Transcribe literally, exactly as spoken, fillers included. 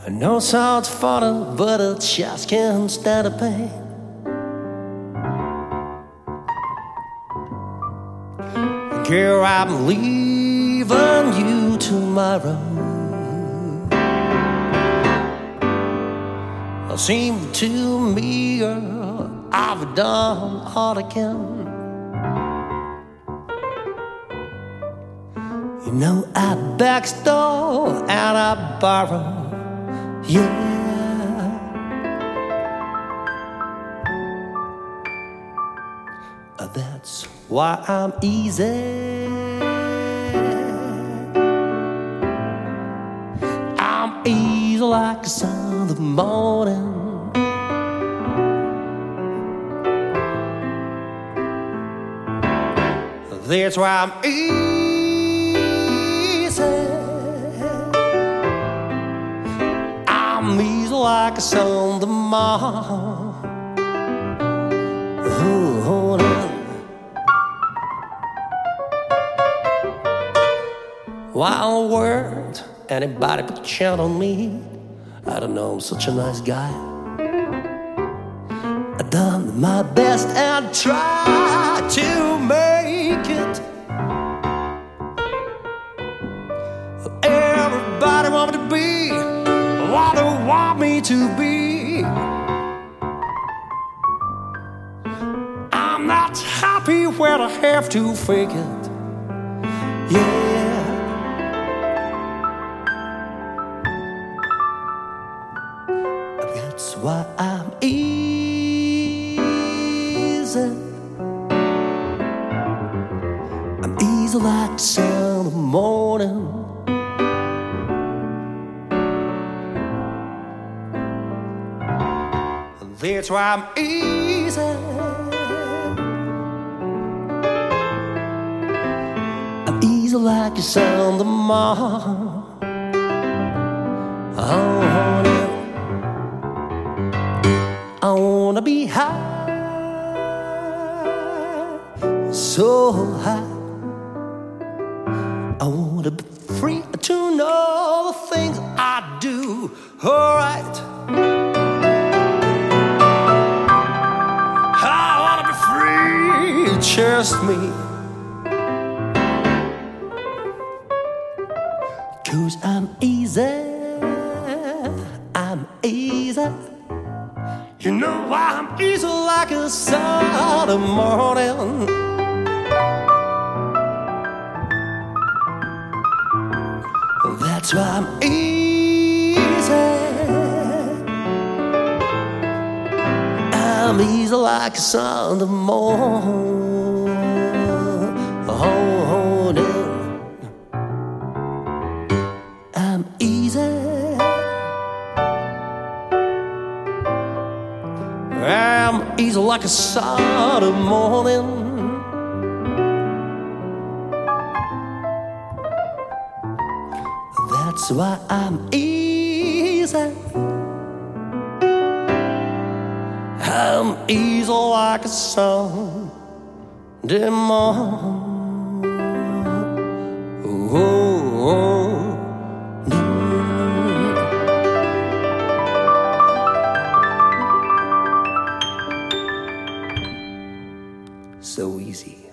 I know it sounds funny, but it just can't stand the pain. Girl, I'm leaving you tomorrow. It seems to me, girl, I've done all I can. You know I backstore and I borrow, yeah. That's why I'm easy. I'm easy like the sun in the morning. That's why I'm easy. I'm easy like the sun in the morning. Oh, wild word, anybody put a chant on me. I don't know, I'm such a nice guy. I've done my best and tried to make it. Everybody want me to be what they want me to be. I'm not happy when I have to fake it, yeah. That's why I'm easy. I'm easy like the sun in the morning. That's why I'm easy. I'm easy like the sun in the morning. Oh, yeah. I wanna be high, so high. I wanna be free to know the things I do. Alright, I wanna be free, just me. 'Cause I'm easy, I'm easy. You know I'm easy like a Sunday morning. That's why I'm easy. I'm easy like a Sunday morning. Oh, yeah. I'm easy. I'm easy like a Sunday morning. That's why I'm easy. I'm easy like a Sunday morning. Oh, oh. So easy.